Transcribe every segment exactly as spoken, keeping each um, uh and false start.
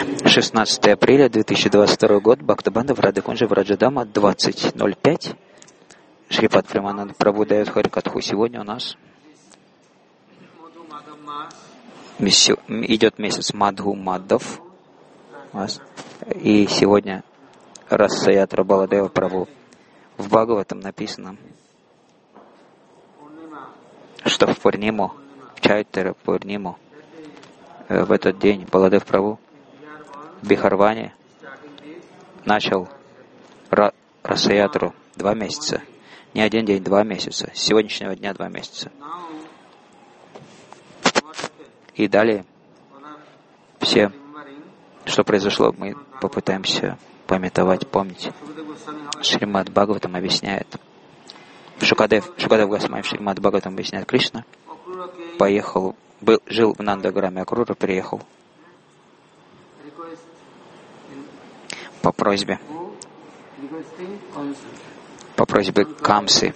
шестнадцатое апреля две тысячи двадцать второй год, Бхактабанда в Радхакунджа в Раджадама, двадцать ноль пять. Шрипад Премананда Прабhu дает Харикатху. Сегодня у нас идет месяц Мадху Маддав. И сегодня Расаятра Баладева Прабhu. В Бхагаватам написано, что в Пурниму, в Чайтара Пурниму, в этот день Баладев Прабhu в Бихарване начал Расаятру два месяца. Не один день, два месяца. С сегодняшнего дня два месяца. И далее все, что произошло, мы попытаемся памятовать, помнить. Шримад Бхагаватам объясняет. Шукадев, Шукадев Госвами в Шримад Бхагаватам объясняет, Кришна поехал, был, жил в Нандаграме, Акрура приехал по просьбе, по просьбе Камсы.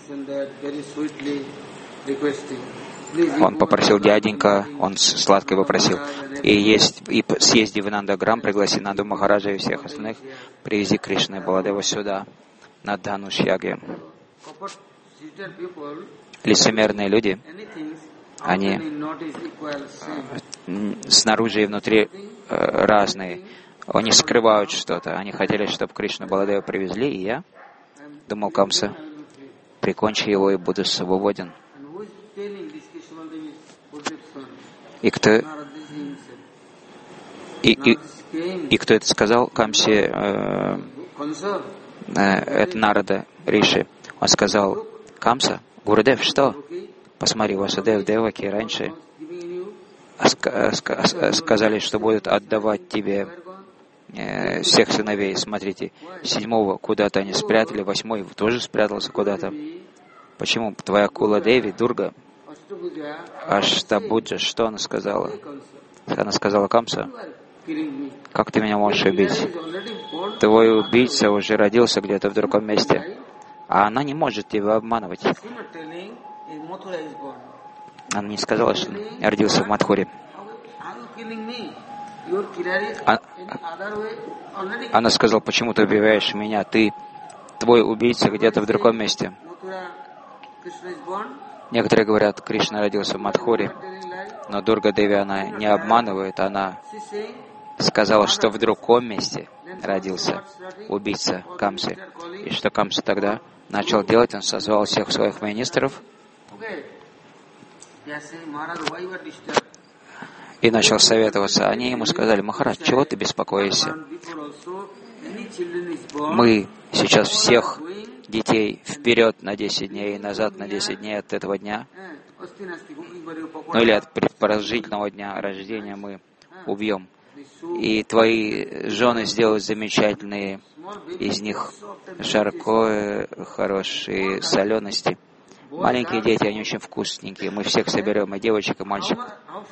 Он попросил дяденька, он сладко попросил, и есть, и съезди в Нандаграм, пригласи Нанду Махараджа и всех остальных, привези Кришну и Баладева сюда, на Дхануш-яге. Лицемерные люди, они снаружи и внутри разные. Они скрывают что-то. Они хотели, чтобы Кришну Баладева привезли, и я думал, Камса, прикончи его и буду свободен. И кто, и, и, и кто это сказал? Камсе, э, э, это Нарада Риши. Он сказал, Камса, Гурудев, что? Посмотри, Васудев, Деваки раньше сказали, что будут отдавать тебе э, всех сыновей. Смотрите, седьмого куда-то они спрятали, восьмой тоже спрятался куда-то. Почему? Твоя Кула Деви, Дурга, Аштабуджа, что она сказала? Она сказала, Камса, как ты меня можешь убить? Твой убийца уже родился где-то в другом месте, а она не может тебя обманывать. Она не сказала, что я родился в Мадхуре. А, она сказала, почему ты убиваешь меня? Ты, твой убийца где-то в другом месте. Некоторые говорят, Кришна родился в Мадхуре, но Дурга Деви, она не обманывает, она сказала, что в другом месте родился убийца Камсы. И что Камса тогда начал делать? Он созвал всех своих министров и начал советоваться. Они ему сказали, Махарадж, чего ты беспокоишься? Мы сейчас всех детей вперед на десять дней и назад на десять дней от этого дня, ну или от предположительного дня рождения мы убьем. И твои жены сделают замечательные, из них жаркое, хорошие солености. Маленькие дети, они очень вкусненькие. Мы всех соберем, и девочек, и мальчиков.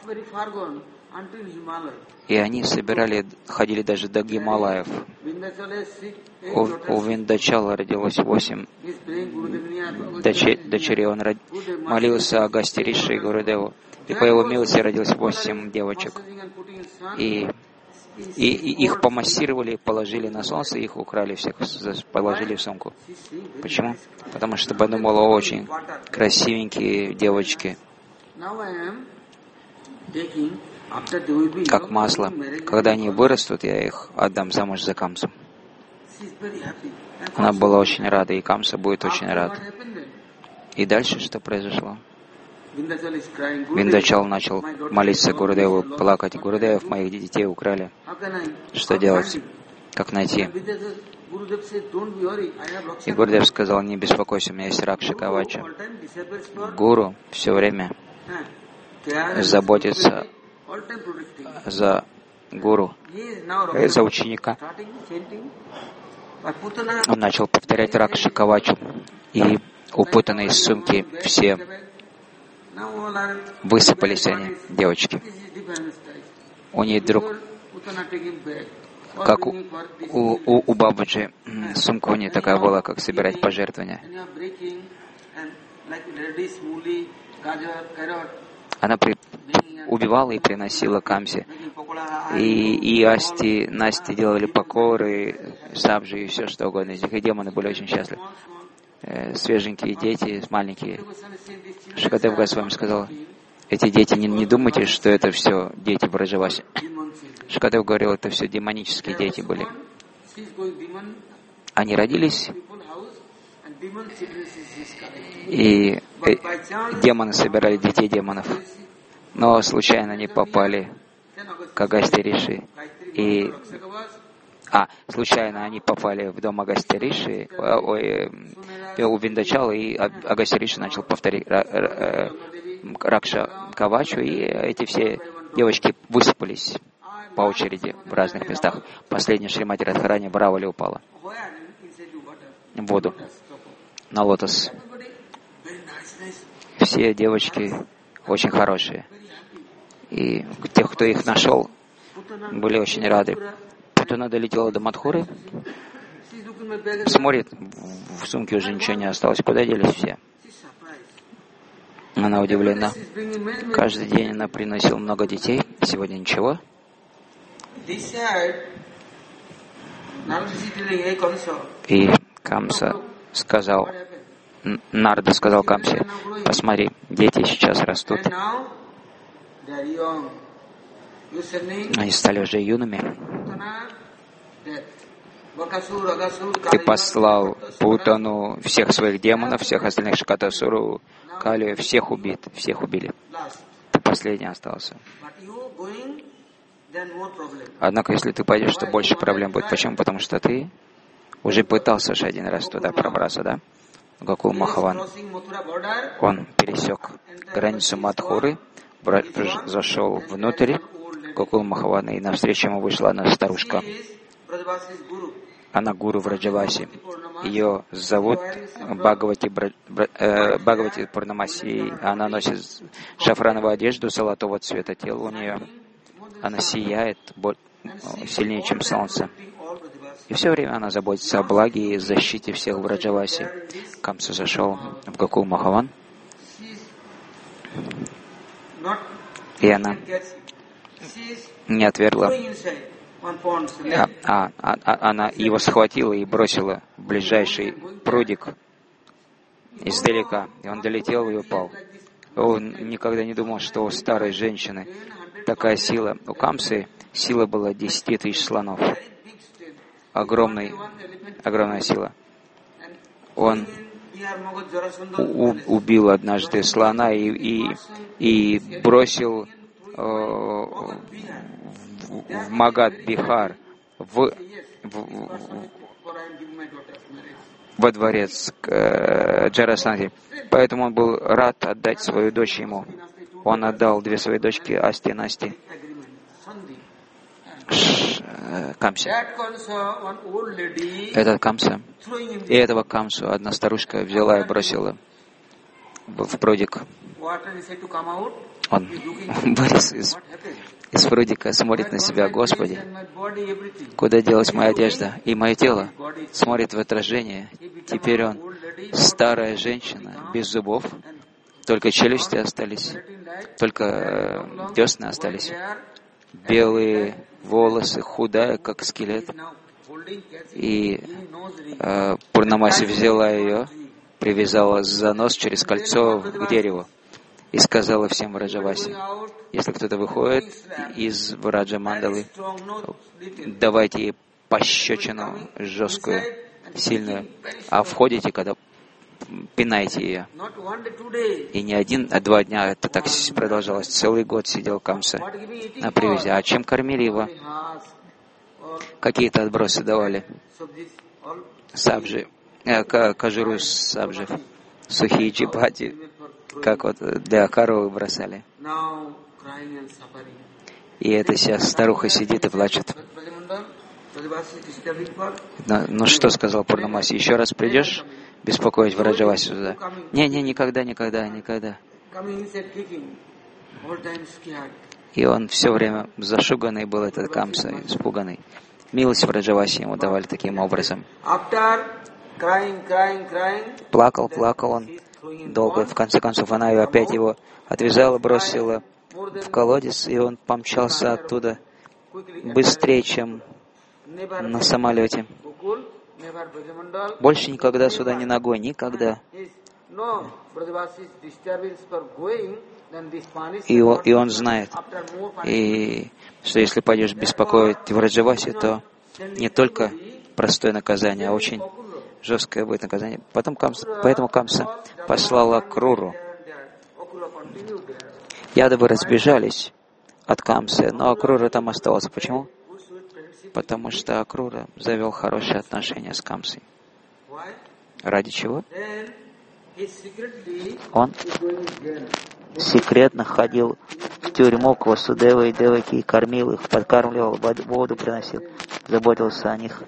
И они собирали, ходили даже до Гималаев. У, у Виндачала родилось восемь дочерей. дочерей. Он род... молился о Агасте Риши и Гурудеву. И по его милости родилось восемь девочек. И, и, и их помассировали, положили на солнце, их украли всех, положили в сумку. Почему? Потому что подумала, очень красивенькие девочки, как масло. Когда они вырастут, я их отдам замуж за Камсу. Она была очень рада, и Камса будет очень рад. И дальше что произошло? Виндачал начал молиться Гурудеву, плакать. Гурудев, моих детей украли. Что делать? Как найти? И Гурудев сказал, не беспокойся, у меня есть Ракша Кавача. Гуру все время заботится за гуру, за ученика. Он начал повторять Ракша Кавачу, и упутанные из сумки все высыпались они, девочки. У нее друг, как у, у, у Бабаджи, сумка у нее такая была, как собирать пожертвования. Она при... убивала и приносила Камсе. И, и Асти, Насти делали покоры, сабжи и все что угодно из них. И демоны были очень счастливы. Э, свеженькие дети, маленькие. Шукадев Госвами сказал, эти дети, не, не думайте, что это все дети Браджаваси. Шукадев говорил, это все демонические дети были. Они родились, и э, демоны собирали детей демонов. Но случайно они попали к Агастья Риши. И, а, случайно они попали в дом Агастья Риши, ой, у Виндачала, и Агастья Риши начал повторить Ракша Кавачу, и эти все девочки высыпались по очереди в разных местах. Последняя Шримати Радхарани Бравали упала в воду, на лотос. Все девочки очень хорошие. И те, кто их нашел, были очень рады. Путана долетела до Мадхуры, смотрит, в сумке уже ничего не осталось. Куда делись все? Она удивлена. Каждый день она приносила много детей, сегодня ничего. И Камса сказал, Нарда сказал Камсе, посмотри, дети сейчас растут. Они стали уже юными. Ты послал Путану, всех своих демонов, всех остальных Шакатасуру, Калию, всех убит, всех убили. Ты последний остался. Однако, если ты пойдешь, то больше проблем будет. Почему? Потому что ты уже пытался же один раз туда пробраться, да? Гокул Махаван. Он пересек границу Мадхуры, зашел внутрь Гокул Махавана, и навстречу ему вышла одна старушка. Она гуру Враджаваси. Ее зовут Бхагавати, Бра... э, Бхагавати Пурнамаси. Она носит шафрановую одежду золотого цвета. Тело у нее, она сияет сильнее, чем солнце. И все время она заботится о благе и защите всех Враджаваси. Камса зашел в Гокул Махаван, и она не отвергла. А, а, а, она его схватила и бросила в ближайший прудик издалека, и он долетел и упал. Он никогда не думал, что у старой женщины такая сила. У Камсы сила была десяти тысяч слонов. Огромный, огромная сила. Он у, убил однажды слона и, и, и бросил э, в Магад, Бихар, в, в, во дворец к э, Джарасандхи. Поэтому он был рад отдать свою дочь ему. Он отдал две свои дочки, Асти и Насти, Камсе. Этот Камса, и этого Камсу одна старушка взяла и бросила в прудик. Он вылез из, из прудика, смотрит на себя: Господи, куда делась моя одежда и мое тело? Смотрит в отражение. Теперь он старая женщина, без зубов, только челюсти остались, только десны остались, белые волосы, худая, как скелет. И э, Пурнамаси взяла ее, привязала за нос через кольцо к дереву и сказала всем Враджаваси: если кто-то выходит из Враджа Мандалы, давайте ей пощечину жесткую, сильную, а входите, когда пинайте ее. И не один, а два дня это так продолжалось. Целый год сидел Камса на привязи. А чем кормили его? Какие-то отбросы давали. Сабжи, э, кожуру сабжи, сухие чипати, как вот для коровы бросали. И эта вся старуха сидит и плачет. Ну, ну что сказал Пурнамаси? Еще раз придешь беспокоить Враджаваси сюда? Не, не, никогда, никогда, никогда. И он все время зашуганный был, этот Камса, испуганный. Милость Враджаваси ему давали таким образом. Плакал, плакал он, долго. В конце концов, она ее опять его отвязала, бросила в колодец, и он помчался оттуда быстрее, чем на самолете. Больше никогда сюда ни ногой, никогда. И он, и он знает, и что если пойдешь беспокоить Враджаваси, то не только простое наказание, а очень жесткое будет наказание. Потом Камса, поэтому Камса послала Круру. Ядовы разбежались от Камсы, но Акрура там остался. Почему? Потому что Акрура завел хорошие отношения с Камсой. Ради чего? Он секретно ходил в тюрьму к Васудеве и Деваки и кормил их, подкармливал, воду приносил, заботился о них.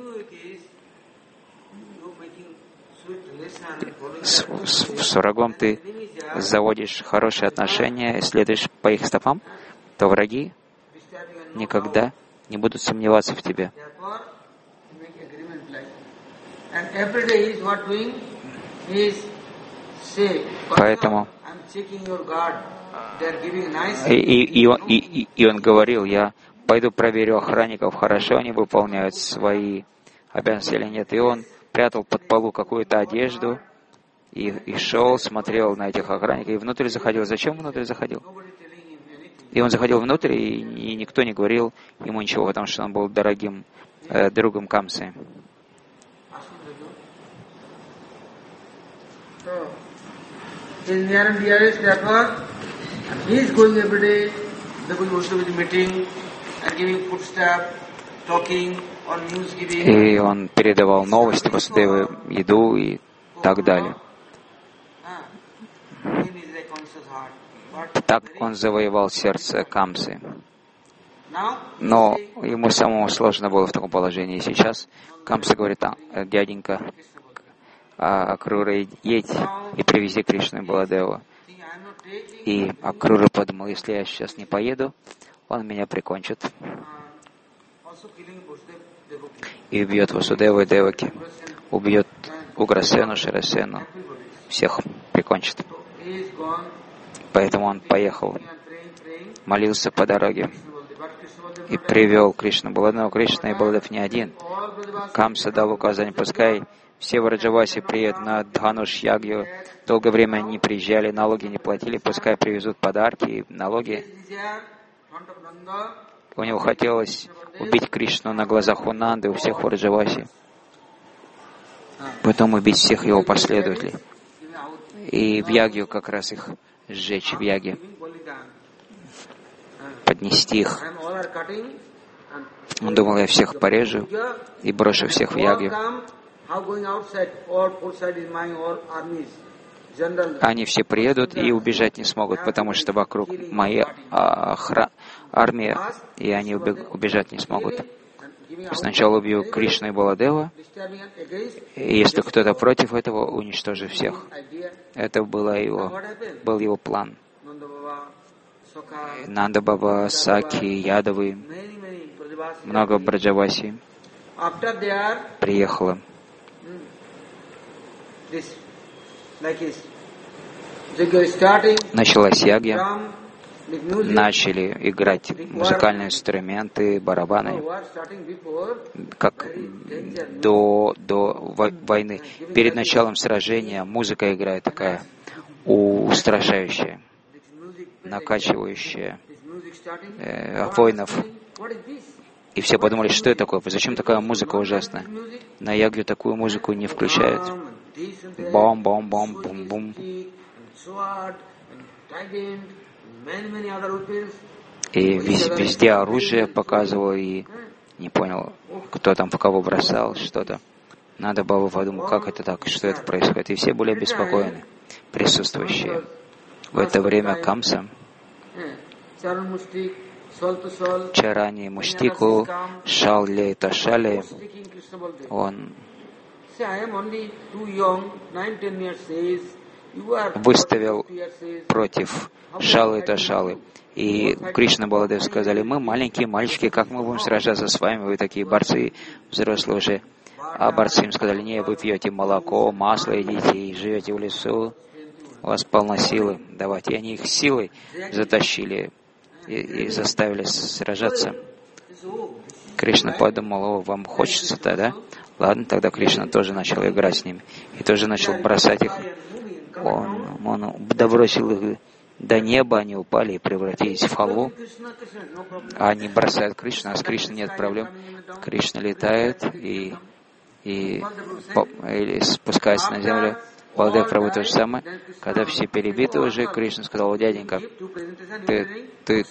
С, с, с врагом ты заводишь хорошие отношения и следуешь по их стопам, то враги никогда не будут сомневаться в тебе. Поэтому и, и, и, он, и, и он говорил, я пойду проверю охранников, хорошо они выполняют свои обязанности или нет. И он прятал под полу какую-то одежду и, и шел, смотрел на этих охранников, и внутрь заходил. Зачем внутрь заходил? И он заходил внутрь, и, и никто не говорил ему ничего, потому что он был дорогим э, другом Камсы. И он передавал новости, Васудеве, еду и так далее. Так он завоевал сердце Камсы. Но ему самому сложно было в таком положении. И сейчас Камса говорит, а, дяденька, Акрура, едь и привези Кришну и Баладеву. И Акрура подумал, если я сейчас не поеду, он меня прикончит. И убьет Васудеву и Деваки. Убьет Уграсену, Ширасену. Всех прикончит. Поэтому он поехал, молился по дороге и привел Кришну. Баладеву. Кришна и Баладев не один. Камса дал указание, пускай все Враджаваси приедут на Дхануш-ягью. Долгое время не приезжали, налоги не платили, пускай привезут подарки и налоги. У него хотелось убить Кришну на глазах у Нанды, у всех Враджаваси. Потом убить всех его последователей. И в ягью как раз их сжечь в яге, поднести их. Он думал, я всех порежу и брошу всех в ягью. Они все приедут и убежать не смогут, потому что вокруг моя охра... армия, и они убежать не смогут. Сначала убью Кришну и Баладева, и если кто-то против этого, уничтожу всех. Это было его, был его план. Нанда Баба, Саки, Ядавы, много Браджаваси приехало. Началась ягья, начали играть музыкальные инструменты, барабаны, как до, до войны. Перед началом сражения музыка играет такая устрашающая, накачивающая э, воинов. И все подумали, что это такое, зачем такая музыка ужасная. На ягью такую музыку не включают. Бом-бом-бом-бум-бум. И везде оружие показывал, и не понял, кто там в кого бросал что-то. Надо было подумать, как это так, что это происходит. И все были обеспокоены, присутствующие. В это время Камса, Чарани Муштику, Шалли Ташали, он выставил против Шалы и Ташалы. И Кришна и Баладев сказали, мы маленькие мальчики, как мы будем сражаться с вами, вы такие борцы, взрослые уже. А борцы им сказали: не, вы пьете молоко, масло едите и живете в лесу, у вас полно силы, давайте. И они их силой затащили и, и заставили сражаться. Кришна подумал: о, вам хочется тогда? Ладно, тогда Кришна тоже начал играть с ними. И тоже начал бросать их. Он, он добросил их до неба, они упали и превратились в халву. А они бросают Кришну, а с Кришной нет проблем. Кришна летает и, и, и спускается на землю. Балдев Прабху то же самое. Когда все перебиты уже, Кришна сказал: дяденька, ты, ты,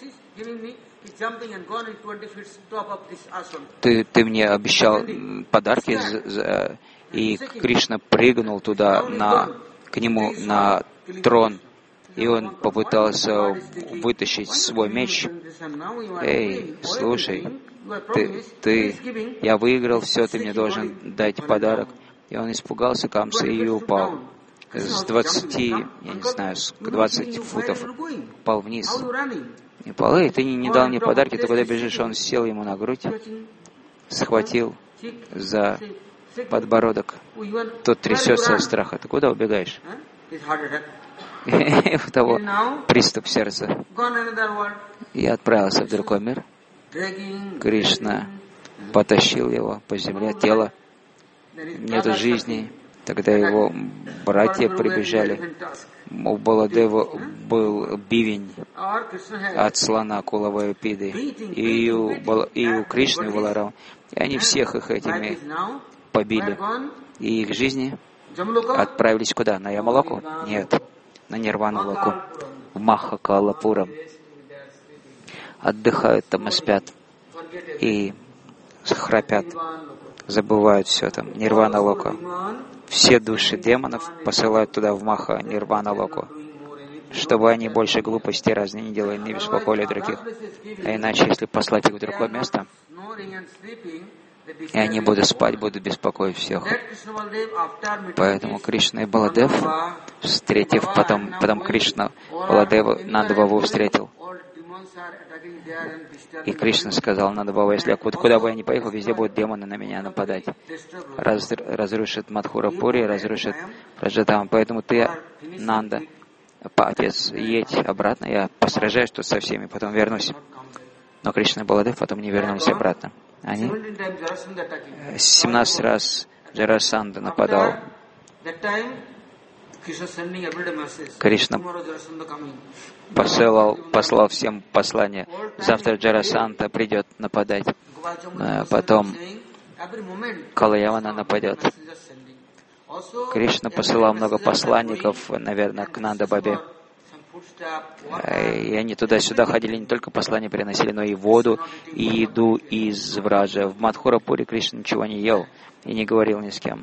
ты, ты мне обещал подарки, и Кришна прыгнул туда, на, к нему на трон, и он попытался вытащить свой меч. Эй, слушай, ты, ты, я выиграл, все, ты мне должен дать подарок. И он испугался Камсы и упал. С двадцати, я не знаю, с двадцати футов упал вниз. И упал: эй, ты не, не дал мне подарки, ты куда бежишь? Он сел ему на грудь, схватил за подбородок. Тот трясется от страха. Ты куда убегаешь? И у того приступ сердца. И отправился в другой мир. Кришна потащил его по земле, тело. Нету жизни. Тогда его братья прибежали. У Баладева был бивень от слона Кулавайопиды. И у, Бала, и у Кришны Баларам. И они всех их этими побили. И их жизни отправились куда? На Ямалоку? Нет. На Нирвану-локу. В Махакалапурам. Отдыхают там и спят. И храпят. Забывают все там. Нирвана-лока. Все души демонов посылают туда, в Маха, Нирвана-локу, чтобы они больше глупостей разные не делали, не беспокоили других. А иначе, если послать их в другое место, и они будут спать, будут беспокоить всех. Поэтому Кришна и Баладев, встретив, потом, потом Кришна Баладева Нандабабу встретил. И Кришна сказал Нандабабу: если я куда, куда бы я ни поехал, везде будут демоны на меня нападать. Раз, разрушит Мадхурапури, разрушит Раджадам. Поэтому ты, Нанда, отец, едь обратно, я посражаюсь тут со всеми, потом вернусь. Но Кришна и Баладев потом не вернулись обратно. Они семнадцать раз Джарасанда нападал. Кришна посылал, послал всем послание: завтра Джарасанда придет нападать. Потом Калаявана нападет. Кришна посылал много посланников, наверное, к Нанда-бабе. И они туда-сюда ходили, не только послания приносили, но и воду, и еду из Враджа. В Мадхурапуре Кришна ничего не ел и не говорил ни с кем.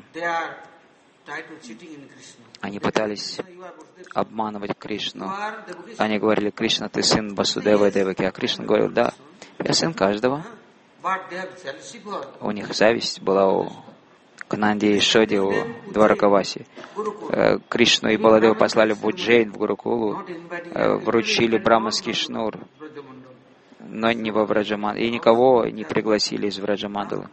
Они пытались обманывать Кришну. Они говорили: Кришна, ты сын Васудева и Деваки. А Кришна говорил: да, я сын каждого. У них зависть была у Нанди и Шоди, у Дваракаваси. Кришну и Баладева послали в Уджейн, в Гурукулу, вручили браманский шнур, но не во Враджаман. И никого не пригласили из Враджамандалы.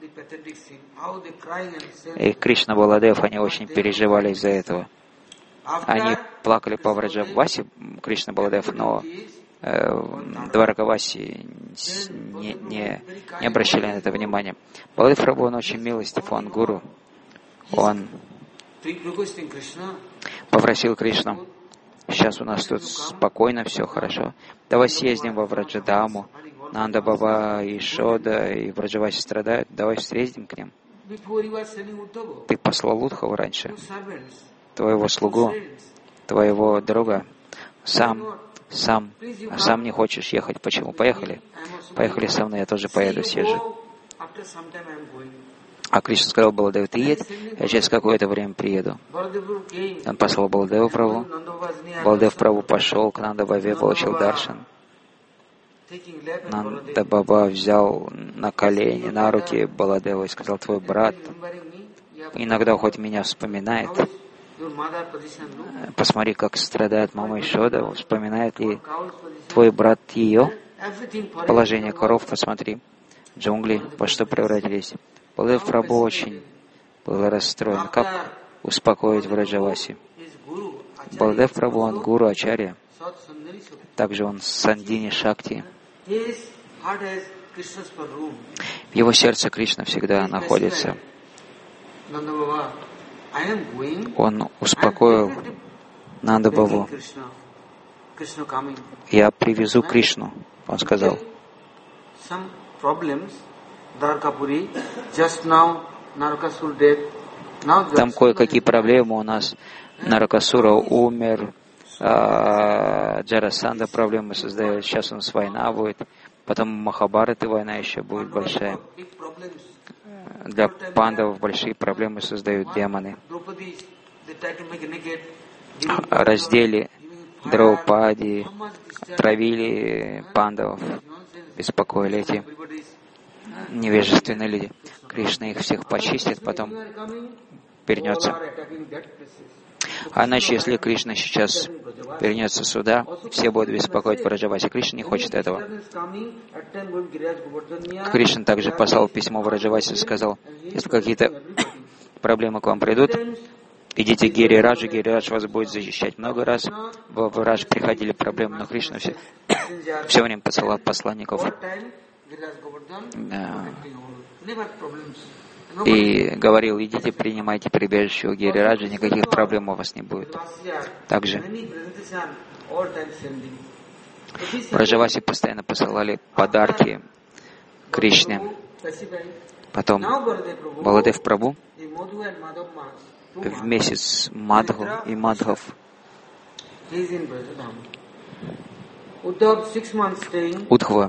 И Кришна и Баладев, они очень переживали из-за этого. Они плакали по Враджаваси, Кришна и Баладев, но э, Дваракаваси не, не, не обращали на это внимания. Баладев Прабху, он очень милостив, он гуру. Он попросил Кришну: сейчас у нас тут спокойно, все хорошо. Давай съездим во Враджадаму. Нанда Баба и Шода и Враджаваси страдают. Давай встретим к ним. Ты послал Удхаву раньше, твоего слугу, твоего друга. Сам, сам, сам не хочешь ехать. Почему? Поехали. Поехали со мной, я тоже поеду, съезжу. А Кришна сказал Баладеву: ты едь, я через какое-то время приеду. Он послал Баладеву Прабху. Баладев Прабху пошел к Нанда-бабе, получил даршан. Нанда-баба взял на колени, на руки Баладева и сказал: твой брат иногда хоть меня вспоминает. Посмотри, как страдает мама Ишода. Вспоминает ли твой брат ее? Положение коров, посмотри. Джунгли, во что превратились. Баладев Прабху очень был расстроен. Как успокоить Враджаваси? Баладев Прабху, он гуру Ачарья. Также он Сандини Шакти. В его сердце Кришна всегда находится. Он успокоил Нанда Бабу. Я привезу Кришну, он сказал. Там кое-какие проблемы у нас. Наракасура умер, а, Джарасанда проблемы создает, сейчас у нас война будет, потом Махабхарата война еще будет большая. Для пандавов большие проблемы создают демоны. Раздели Драупади, травили пандавов, беспокоили эти невежественные люди. Кришна их всех почистит, потом вернется. А иначе, если Кришна сейчас вернется сюда, все будут беспокоить Враджаваси. Кришна не хочет этого. Кришна также послал письмо Враджаваси и сказал, если какие-то проблемы к вам придут, идите к Гири Раджу, Гири Радж вас будет защищать. Много раз в Радж приходили проблемы, но Кришна все, все время посылал посланников и говорил, идите, принимайте прибежище у Гири Раджа, никаких проблем у вас не будет. Также Враджаваси постоянно посылали подарки Кришне. Потом Баладев Прабху в месяц Мадху и Мадхав Удхва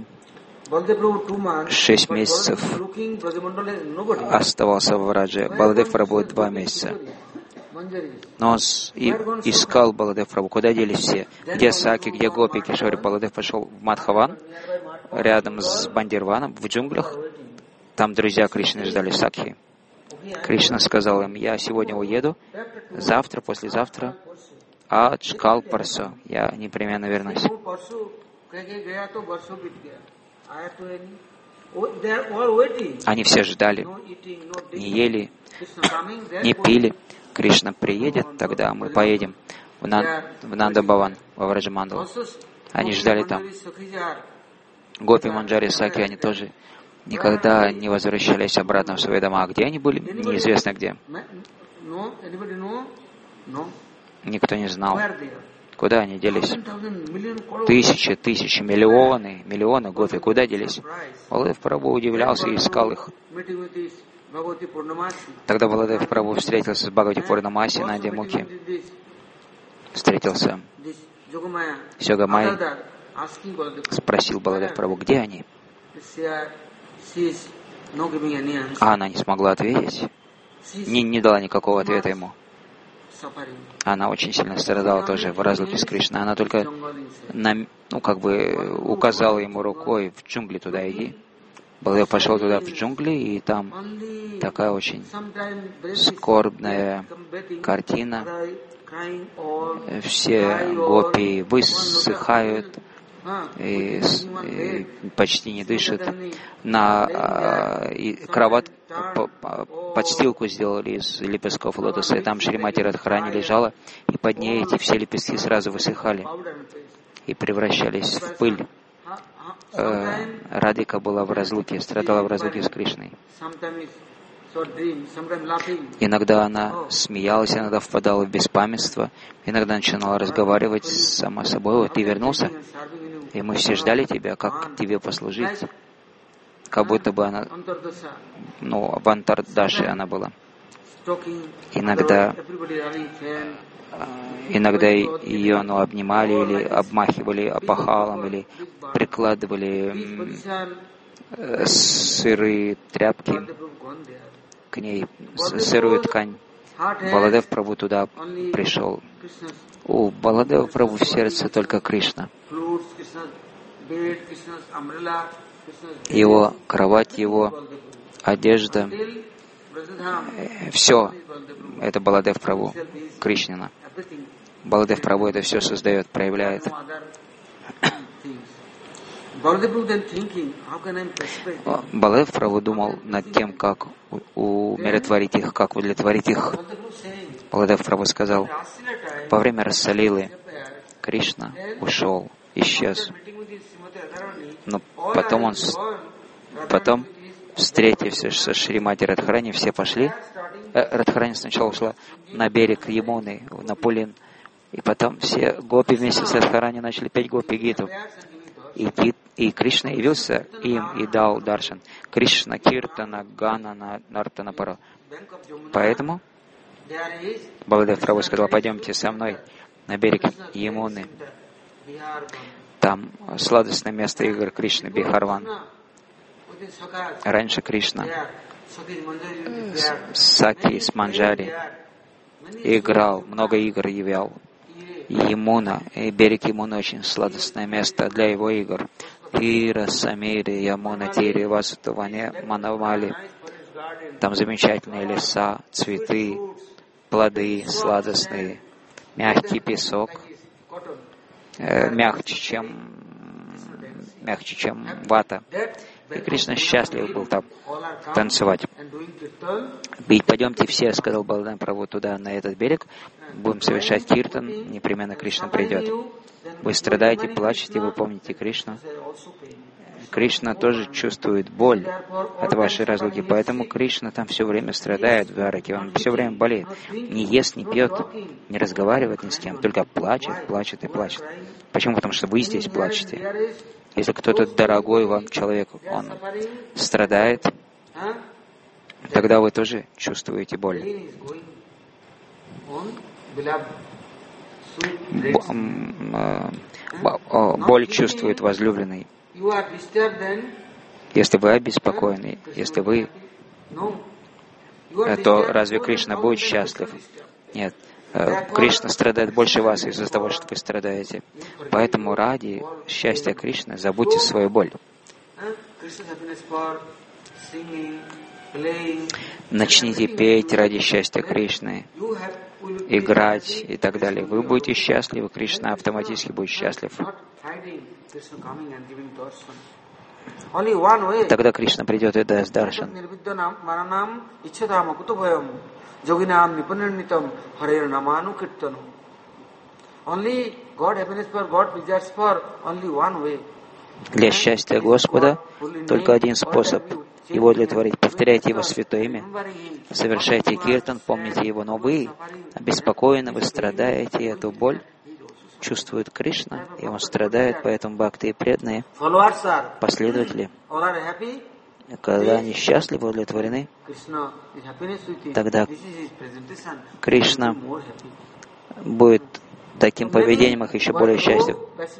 шесть месяцев оставался в Радже. Баладев Прабху два месяца. Но он искал Баладев Прабху. Куда делись все? Где Саки, где Гопи, Кишори? Баладев пошел в Мадхаван, рядом с Бандирваном, в джунглях. Там друзья Кришны ждали Сакхи. Кришна сказал им, я сегодня уеду, завтра, послезавтра, а Чкал Парсо, я непременно вернусь. Они все ждали, не ели, не пили. Кришна приедет, тогда мы поедем в, Нан, в Нандабаван, во Враджамандалу. Они ждали там. Гопи, Манджари, Саки, они тоже никогда не возвращались обратно в свои дома. А где они были? Неизвестно где. Никто не знал, куда они делись. Тысячи, тысячи, миллионы, миллионы гопи, куда делись? Баладев Прабху удивлялся и искал их. Тогда Баладев Прабху встретился с Бхагавати Пурнамаси на Демуке. Встретился с Йогамайей. Спросил Баладев Прабху, где они? А она не смогла ответить. Не, не дала никакого ответа ему. Она очень сильно страдала тоже в разлуке с Кришной. Она только на, ну, как бы указала ему рукой, в джунгли туда иди. Баладев пошел туда в джунгли, и там такая очень скорбная картина. Все гопи высыхают, и, и почти не дышат. На и кровать, подстилку сделали из лепестков лотоса, и там Шримати Радхарани лежала, и под ней эти все лепестки сразу высыхали и превращались в пыль. Э, Радика была в разлуке, страдала в разлуке с Кришной. Иногда она смеялась, иногда впадала в беспамятство, иногда начинала разговаривать сама собой. Вот ты вернулся, и мы все ждали тебя, как тебе послужить. Как будто бы она, ну, в Антардаше она была. Иногда, иногда ее, ну, обнимали или обмахивали опахалом, или прикладывали э, сырые тряпки к ней, сырую ткань. Баладев Прабху туда пришел. У Баладева Прабху в сердце только Кришна. Его кровать, его одежда, все это Баладев Прабху, Кришнина. Баладев Прабху это все создает, проявляет. Баладев Прабху думал над тем, как умиротворить их, как удовлетворить их. Баладев Прабху сказал, во время Расалилы Кришна ушел, исчез. Но потом он, потом, встретившись со Шримати Радхарани, все пошли. Радхарани сначала ушла на берег Ямуны, на Пулин, и потом все гопи вместе с Радхарани начали петь гопи-гиту. И, и Кришна явился им и дал даршан. Кришна Киртана Гана Нартана Пара. Поэтому Баладев Прабху сказал, пойдемте со мной на берег Ямуны. Там сладостное место игр Кришны, Бихарван. Раньше Кришна с Саки, с Манджари играл, много игр являл. Ямуна, и берег Ямуны очень сладостное место для его игр. Ира, Самири, Ямуна, Тири, Васутаване, Манавали. Там замечательные леса, цветы, плоды сладостные, мягкий песок, э, мягче, чем, мягче, чем вата. И Кришна счастлив был там танцевать. И пойдемте все, сказал Баладев Прабху, туда, на этот берег, будем совершать киртан, непременно Кришна придет. Вы страдаете, плачете, вы помните Кришну. Кришна тоже чувствует боль от вашей разлуки, поэтому Кришна там все время страдает в Двараке, он все время болеет. Не ест, не пьет, не разговаривает ни с кем, только плачет, плачет и плачет. Почему? Потому что вы здесь плачете. Если кто-то дорогой вам человек, он страдает, тогда вы тоже чувствуете боль. Боль чувствует возлюбленный. Если вы обеспокоены, если вы, то разве Кришна будет счастлив? Нет. Кришна страдает больше вас из-за того, что вы страдаете. Поэтому ради счастья Кришны забудьте свою боль. Начните петь ради счастья Кришны, играть и так далее. Вы будете счастливы, Кришна автоматически будет счастлив. Тогда Кришна придет и даст даршан. Для счастья Господа только один способ Его удовлетворить. Повторяйте Его святое имя, совершайте киртан, помните Его, но вы обеспокоены, вы страдаете, и эту боль чувствует Кришна, и Он страдает, поэтому бхакты и преданные последователи, когда они счастливы, удовлетворены, тогда Кришна будет таким поведением их еще более счастлив.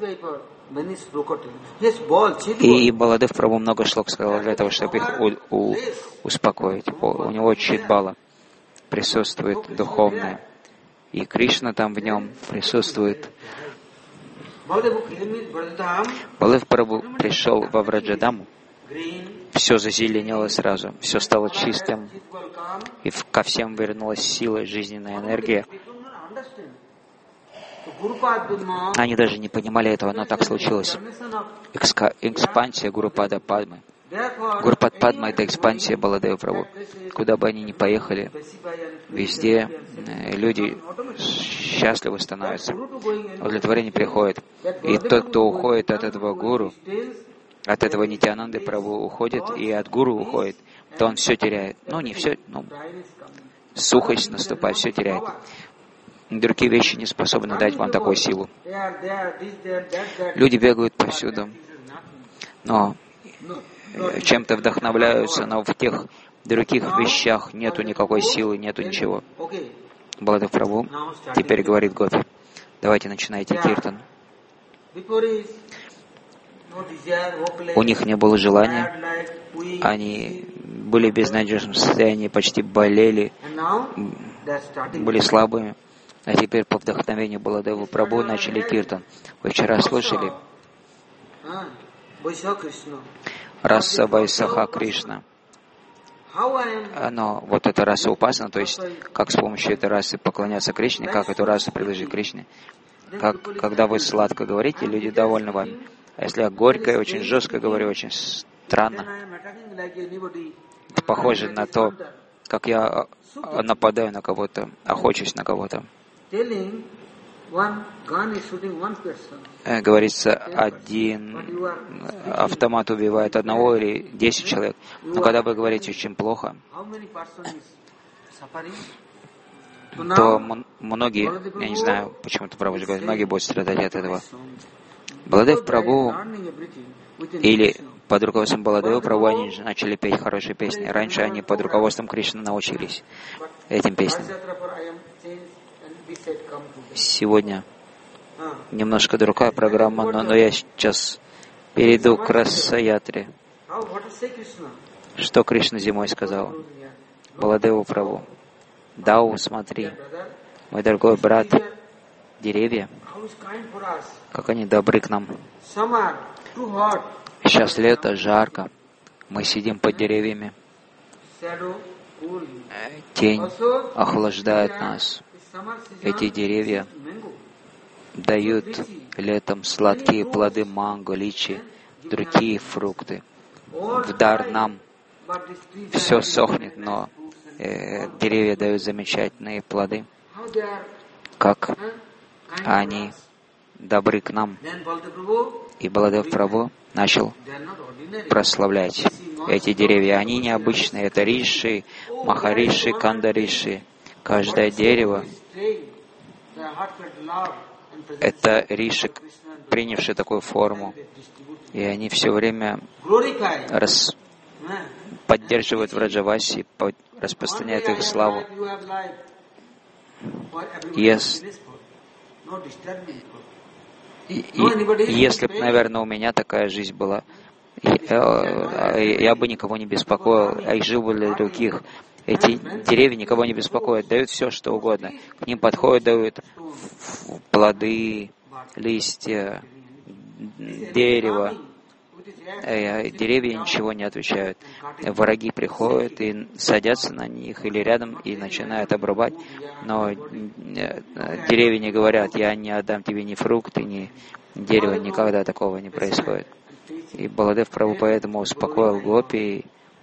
И Баладев Прабху много шлок сказал для того, чтобы их у, у, успокоить. У него читбала присутствует духовное. И Кришна там в нем присутствует. Баладев Прабху пришел во Враджадаму. Все зазеленело сразу, все стало чистым, и ко всем вернулась сила, жизненная энергия. Они даже не понимали этого, но так случилось. Экска- экспансия Гурупада Падмы. Гурупад Падма — это экспансия Баладева Прабху. Куда бы они ни поехали, везде люди счастливы становятся, удовлетворение приходит. И тот, кто уходит от этого гуру, от этого Нитьянанды Прабху уходит, и от гуру уходит, то он все теряет. Ну, не все, ну, сухость наступает, все теряет. Другие вещи не способны дать вам такую силу. Люди бегают повсюду, но чем-то вдохновляются, но в тех других вещах нету никакой силы, нету ничего. Баладев Прабху теперь говорит Гопи: давайте начинайте киртан. У них не было желания, они были в безнадежном состоянии, почти болели, были слабыми. А теперь по вдохновению Баладева Прабху начали киртан. Вы вчера слышали раса Вайсаха Кришна. Но вот эта раса упасана, то есть как с помощью этой расы поклоняться Кришне, как эту расу приложить к Кришне. Как, когда вы сладко говорите, люди довольны вами. А если я горько и очень жестко говорю, очень странно, это похоже на то, как я нападаю на кого-то, охочусь на кого-то. Говорится, один автомат убивает одного или десять человек. Но когда вы говорите очень плохо, то многие, я не знаю, почему-то Прабху говорит, многие будут страдать от этого. Баладев Прабху или под руководством Баладева Прабху они начали петь хорошие песни. Раньше они под руководством Кришны научились этим песням. Сегодня немножко другая программа, но, но я сейчас перейду к Раса-ятре. Что Кришна зимой сказал Баладеву Прабху? Дау, смотри, мой дорогой брат, деревья, как они добры к нам. Сейчас лето, жарко, мы сидим под деревьями. Тень охлаждает нас. Эти деревья дают летом сладкие плоды манго, личи, другие фрукты. В дар нам все сохнет, но э, деревья дают замечательные плоды. Как они добры к нам. И Баладев Прабху начал прославлять эти деревья. Они необычные. Это риши, махариши, кандариши. Каждое дерево — это риши, принявшие такую форму. И они все время рас... поддерживают Враджаваси, распространяют их славу. Если, и, и, если бы, наверное, у меня такая жизнь была, я, я бы никого не беспокоил, а их жил бы для других. Эти деревья никого не беспокоят, дают все, что угодно. К ним подходят, дают плоды, листья, дерево. Деревья ничего не отвечают. Враги приходят и садятся на них или рядом и начинают обрубать. Но деревья не говорят: я не отдам тебе ни фрукты, ни дерево. Никогда такого не происходит. И Баладев Прабху поэтому успокоил гопи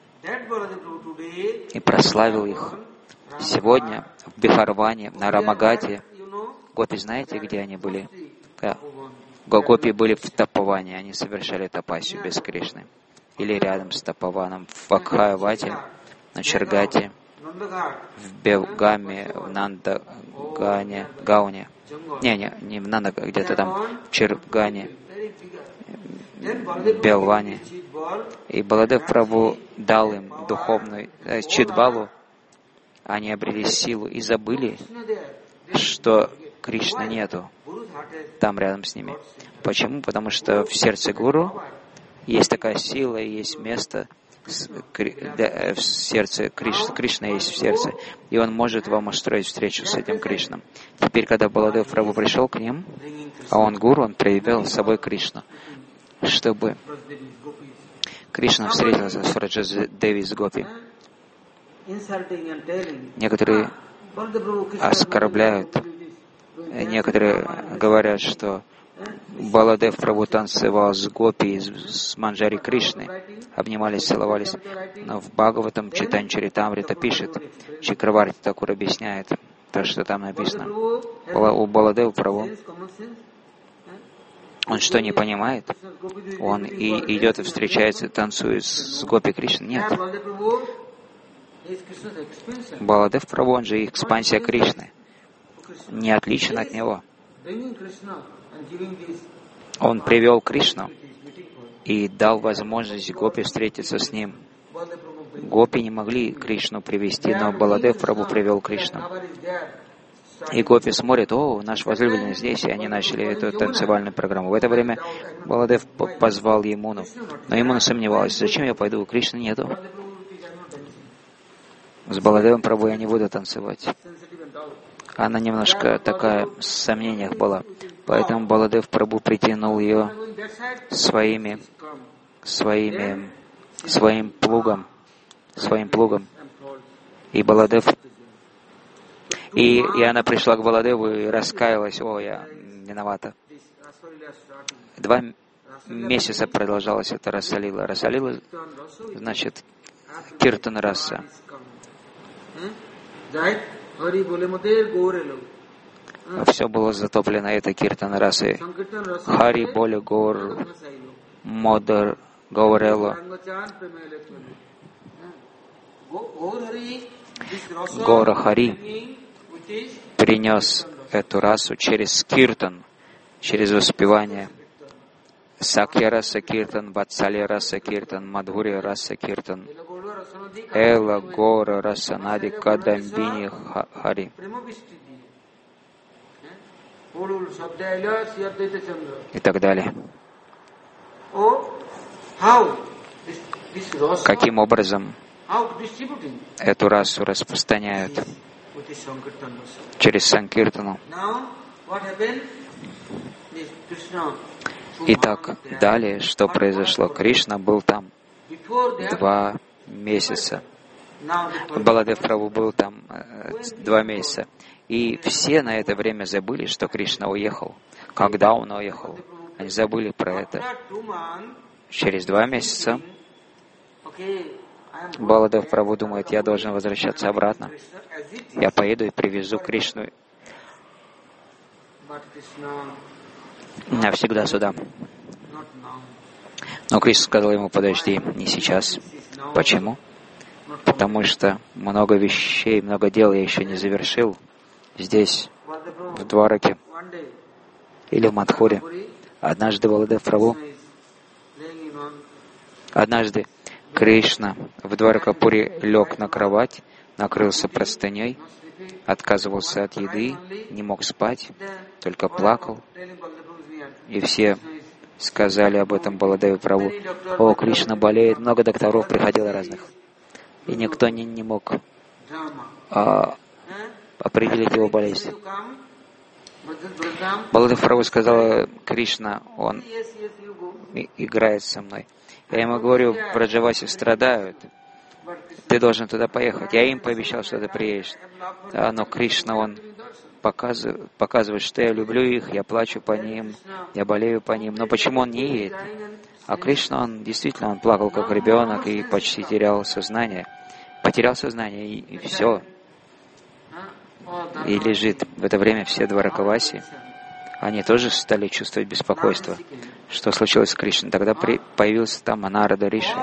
и прославил их. Сегодня в Бихарване, на Рамагате, гопи, знаете, где они были? Гопи были в Тапаване, они совершали тапасию без Кришны. Или рядом с Тапаваном, в Вакхайвате, на Чергате, в Белгаме, в Нандагане, Гауне. Не, не, не в Нандагане, где-то там, в Чергане, в Белване. И Баладев Прабху дал им духовную э, Чидбалу. Они обрели силу и забыли, что Кришны нету там рядом с ними. Почему? Потому что в сердце Гуру есть такая сила, и есть место в сердце Кришны. Кришна есть в сердце, и он может вам устроить встречу с этим Кришном. Теперь, когда Баладев Прабху пришел к ним, а он Гуру, он проявил с собой Кришну, чтобы Кришна встретился с Враджадеви с Гопи. Некоторые оскорбляют, некоторые говорят, что Баладев Прабху танцевал с Гопи, с Манджари Кришны, обнимались, целовались. Но в Бхагаватам, Чайтанья Чаритамрита пишет, Чакраварти Такур объясняет то, что там написано. У Баладева Прабху, он что, не понимает? Он и идет и встречается, танцует с Гопи Кришной? Нет. Баладев Прабху, он же экспансия Кришны, не отличен от него. Он привел Кришну и дал возможность Гопи встретиться с ним. Гопи не могли Кришну привести, но Баладев Прабху привел Кришну. И Гопи смотрят: о, наш возлюбленный здесь, и они начали эту танцевальную программу. В это время Баладев позвал Ямуну, но Ямуна сомневалась: зачем я пойду, Кришны нету. С Баладевом Прабху я не буду танцевать. Она немножко такая в сомнениях была. Поэтому Баладев Прабху притянул ее своими, своими, своим плугом, своим плугом. И Баладев, и, и она пришла к Баладеву и раскаялась: о, я виновата. Два месяца продолжалась эта Расалила. Расалила значит Киртан Раса. Все было затоплено этой Киртан Расой. Хари Боли Гор Модар Гаурело. Гора Хари принес эту расу через Киртан, через воспевание. Сакья Раса Киртан, Ватсалия Раса Киртан, Мадхурия Раса Киртан, Эла Гора Раса Нади Кадамбини Хари. И так далее. Каким образом эту расу распространяют? Через Санкиртану. Итак, далее, что произошло? Кришна был там два месяца. Баладев Прабху был там э, два месяца. И все на это время забыли, что Кришна уехал. Когда он уехал? Они забыли про это. Через два месяца Баладев Прабху думает, я должен возвращаться обратно. Я поеду и привезу Кришну навсегда сюда. Но Кришна сказал ему, подожди, не сейчас. Почему? Потому что много вещей, много дел я еще не завершил здесь, в Двараке или в Мадхуре. Однажды Баладев Прабху, однажды Кришна в Дваракапуре лег на кровать, накрылся простыней, отказывался от еды, не мог спать, только плакал. И все сказали об этом Баладеве Прабху. О, Кришна болеет, много докторов приходило разных. И никто не, не мог а, определить его болезнь. Баладев Прабху сказал, Кришна, он и, играет со мной. Я ему говорю, в Браджавасе страдают, ты должен туда поехать. Я им пообещал, что ты приедешь. А, но Кришна, он показывает, показывает, что я люблю их, я плачу по ним, я болею по ним. Но почему он не едет? А Кришна, он действительно, он плакал как ребенок и почти терял сознание. Потерял сознание, и, и все. И лежит. В это время все Дваракаваси, они тоже стали чувствовать беспокойство. Что случилось с Кришной? Тогда при, появился там Нарада Риши,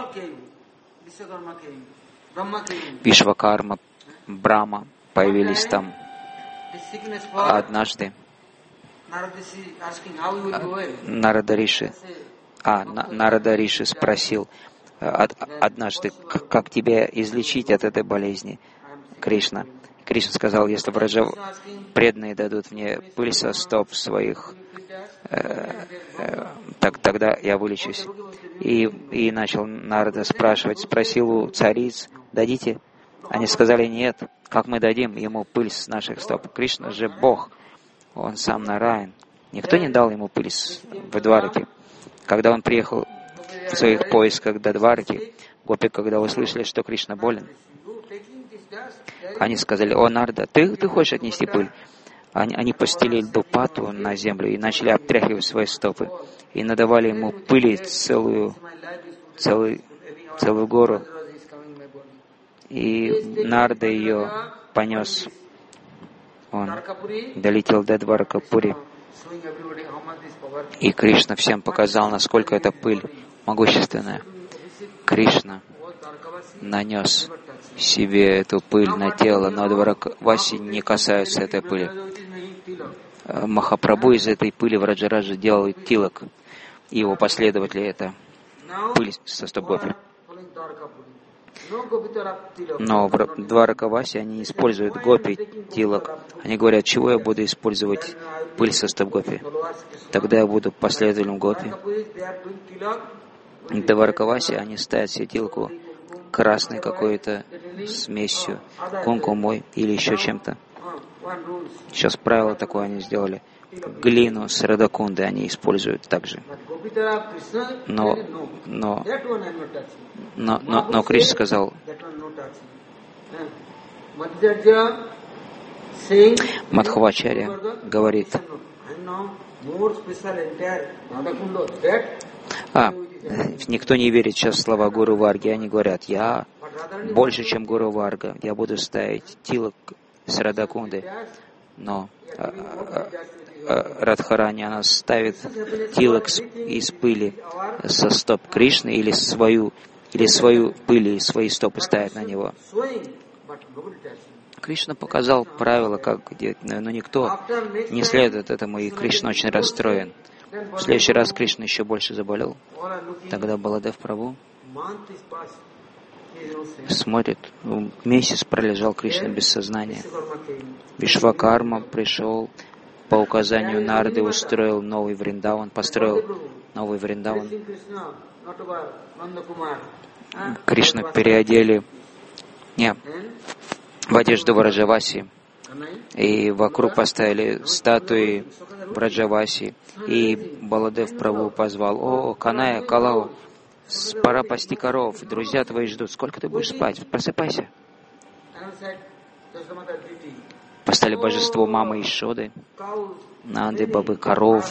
Вишвакарма, Брахма появились там. Однажды Нарада Риши, а, Нарада Риши спросил однажды, как тебя излечить от этой болезни, Кришна. Кришна сказал, если Браджав преданные дадут мне пыль со стоп своих, э, э, так, тогда я вылечусь. И, и начал Нарада спрашивать, спросил у цариц, дадите? Они сказали, нет, как мы дадим ему пыль с наших стоп? Кришна же Бог, он сам Нараян. Никто не дал ему пыль в Двараке. Когда он приехал в своих поисках до Двараки, гопи, когда услышали, что Кришна болен, они сказали, о, Нарада, ты, ты хочешь отнести пыль? Они, они постелили дупату на землю и начали обтряхивать свои стопы. И надавали ему пыли целую, целую, целую гору. И Нарада ее понес. Он долетел до Дваракапури. И Кришна всем показал, насколько эта пыль могущественная. Кришна нанес себе эту пыль на тело, но Дваракаваси не касаются этой пыли. Махапрабху из этой пыли в Раджараджа делал тилак. И его последователи — это пыль со стоп гопи. Но в Дваракаваси они используют гопи тилак. Они говорят, чего я буду использовать пыль со стоп гопи? Тогда я буду последователем гопи. В Дваракаваси они ставят себе тилку красной какой-то смесью, кункумой или еще чем-то. Сейчас правило такое они сделали. Глину с радакунды они используют также. Но, но, но, но, но Кришна сказал, Мадхвачарья говорит, А, никто не верит сейчас в слова Гуру Варги. Они говорят, я больше, чем Гуру Варга. Я буду ставить тилок с Радакунды. Но а, а, а, Радхарани, она ставит тилок из пыли со стоп Кришны или свою, или свою пыль и свои стопы ставит на него. Кришна показал правила, как делать, но никто не следует этому, и Кришна очень расстроен. В следующий раз Кришна еще больше заболел. Тогда Баладев Прабху смотрит, месяц пролежал Кришна без сознания. Вишвакарма пришел, по указанию Нарды устроил новый Вриндаван, построил новый Вриндаван. Кришну переодели не, в одежду Враджаваси, и вокруг поставили статуи Враджаваси, и Баладев Прабху позвал: «О, Каная, Калау, пора пасти коров, друзья твои ждут, сколько ты будешь спать? Просыпайся». Поставили божество Мамы Ишоды, Нанды, Бабы, коров.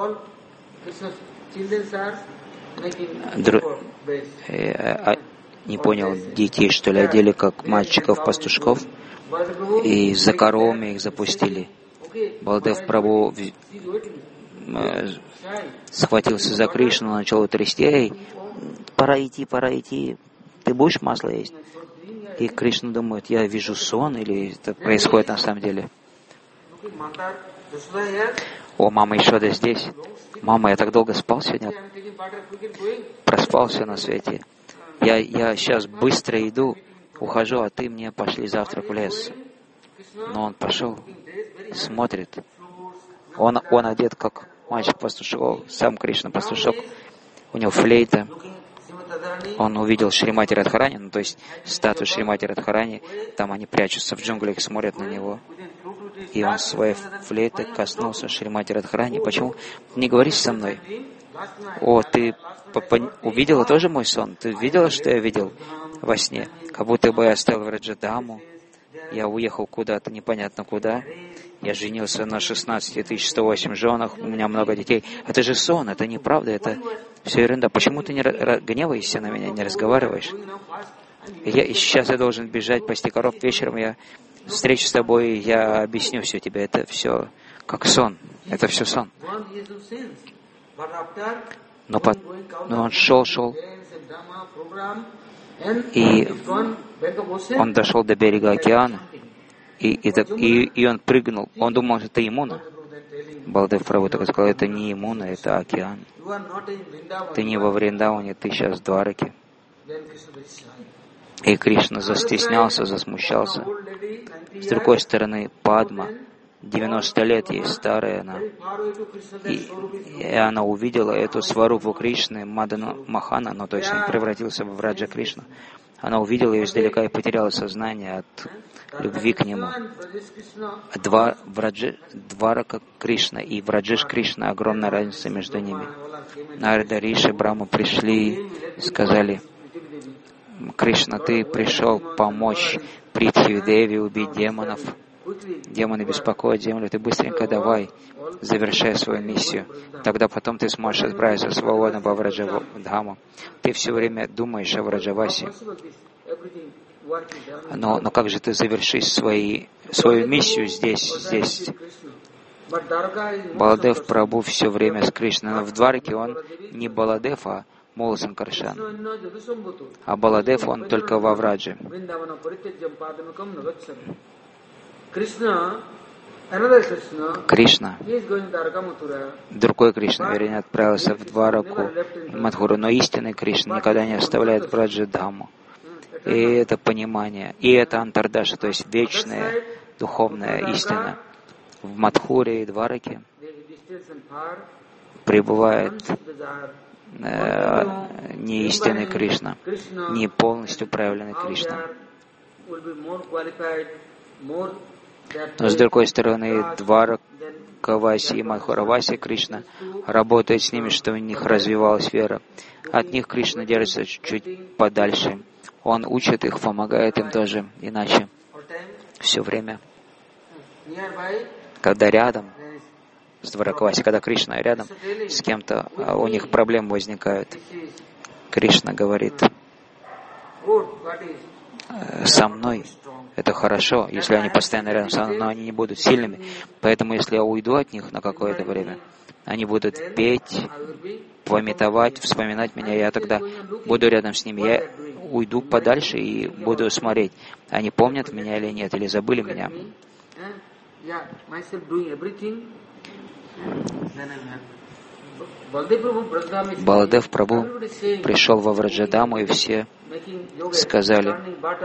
Дру... Э, а, не понял, детей, что ли, одели как мальчиков-пастушков, и за коровами их запустили. Баладев Прабху э, схватился за Кришну, начал трясти: «Эй, пора идти, пора идти, ты будешь масло есть?» И Кришна думает: я вижу сон, или это происходит на самом деле? О, мама Ишода здесь. Мама, я так долго спал сегодня, проспался на свете. Я, я сейчас быстро иду, ухожу, а ты мне пошли завтрак в лес. Но он пошел, смотрит. Он, он одет как мальчик-пастушок, сам Кришна-пастушок. У него флейта. Он увидел Шримати Радхарани, ну, то есть статую Шримати Радхарани. Там они прячутся в джунглях, смотрят на него. И он своей флейтой коснулся Шримати Радхарани. Почему? Не говоришь со мной. О, ты увидела тоже мой сон? Ты видела, что я видел во сне? Как будто бы я оставил Враджадаму. Я уехал куда-то, непонятно куда. Я женился на шестнадцати тысячах ста восьми женах, у меня много детей. Это же сон, это неправда, это все ерунда. Почему ты не гневаешься на меня, не разговариваешь? Я, сейчас я должен бежать пасти коров, вечером я встречусь с тобой, я объясню все тебе. Это все как сон, это все сон. Но, под, но он шел, шел, и он дошел до берега океана, и, и, и, и он прыгнул. Он думал, что это Ямуна. Баладев Прабху так сказал: это не Ямуна, это океан. Ты не во Вриндаване, ты сейчас в Двараке. И Кришна застеснялся, засмущался. С другой стороны, Падма, девяносто лет ей, старая она. И, и она увидела эту сварупу Кришны, Мадану Махана, ну то есть он превратился в Враджа Кришну. Она увидела ее издалека и потеряла сознание от любви к нему. Два, Враджи, Дварака Кришна и Враджиш Кришна, огромная разница между ними. Нарада, Риши, Брахма пришли и сказали: Кришна, ты пришел помочь Притхви Деви убить демонов. Демоны беспокоят землю, ты быстренько давай, завершай свою миссию. Тогда потом ты сможешь отправиться свободно во Враджадхаму. Ты все время думаешь о Враджавасе. Но, но как же ты завершишь свои, свою миссию здесь, здесь? Баладев Прабху все время с Кришной. Но в Двараке он не Баладев, а Мула Санкаршан. А Баладев он только во Врадже. Кришна, другой Кришна, вернее, отправился в Двараку и Мадхуру, но истинный Кришна никогда не оставляет Враджадхаму. И это понимание, и это Антардаша, то есть вечная духовная истина. В Мадхуре и Двараке пребывает э, не истинный Кришна, не полностью проявленный Кришна. Но с другой стороны, Дваракаваси и Мадхураваси Кришна работает с ними, чтобы у них развивалась вера. От них Кришна держится чуть-чуть подальше. Он учит их, помогает им тоже. Иначе все время, когда рядом с Дваракаваси. Когда Кришна рядом с кем-то, у них проблемы возникают. Кришна говорит: со мной это хорошо, если они постоянно рядом со мной, но они не будут сильными. Поэтому, если я уйду от них на какое-то время, они будут петь, пометовать, вспоминать меня, я тогда буду рядом с ними. Я уйду подальше и буду смотреть, они помнят меня или нет, или забыли меня. Баладев Прабху пришел во Враджадаму, и все сказали: